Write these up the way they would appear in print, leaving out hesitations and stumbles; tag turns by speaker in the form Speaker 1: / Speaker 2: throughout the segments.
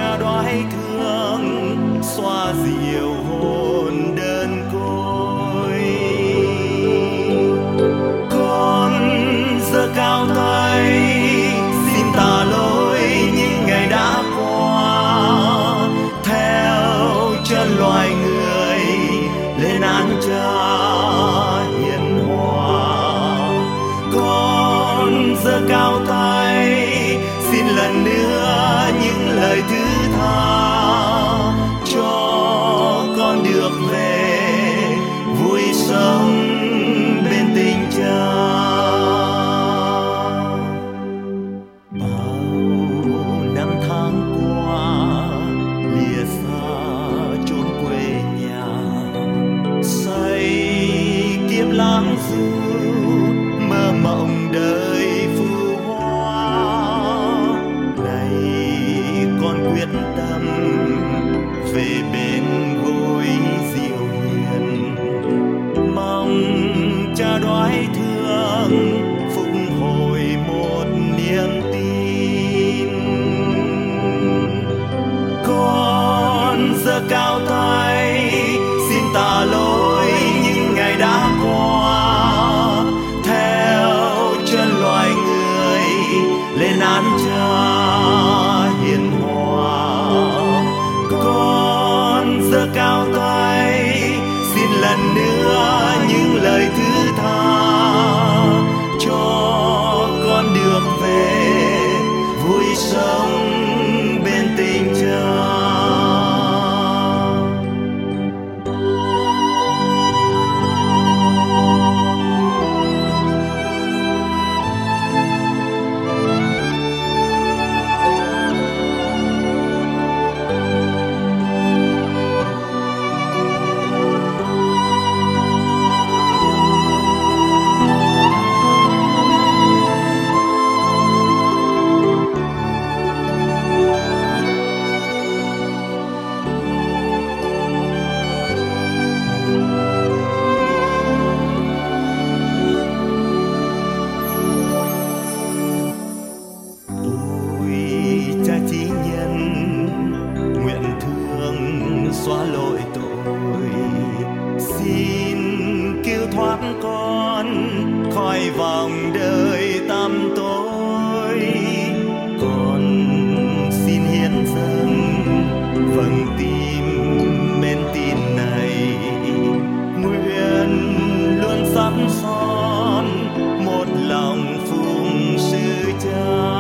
Speaker 1: cha đoái thương xoa dịu hồn đơn côi. Con giơ cao tay xin tả lỗi những ngày đã qua, theo chân loài người lên án cha hiền hòa. Con giơ cao tay xin lần nữa những lời thứ tha, cho con được về vui sống bên tình cha. Bao năm tháng qua lìa xa chốn quê nhà, say kiếp lãng du mơ mộng đời phù hoa. Này con quyết tâm về bên gối dịu hiền, mong cha đoái thương phục hồi một niềm tin. Con giơ cao tay xin tả lỗi những ngày đã qua, theo chân loài người lên án cha hiền hòa. Con giơ cao tay xin lần nữa những lời thứ tha, cho con được về vui sống bên tình cha. Xóa lỗi tội, xin cứu thoát con khỏi vòng đời tăm tối. Con xin hiến dâng vâng tim mến tin này, nguyện luôn sẵn son một lòng phụng sự cha.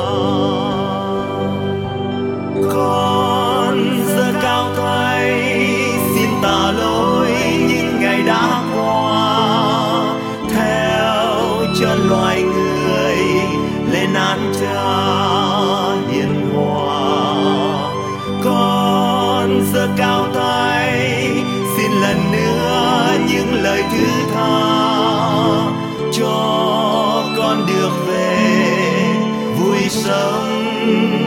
Speaker 1: Con giơ cao tay xin tả lỗi những ngày đã qua, theo chân loài người lên án cha hiền hòa. Con giơ cao tay xin lần nữa những lời thứ tha, cho con được về vui sống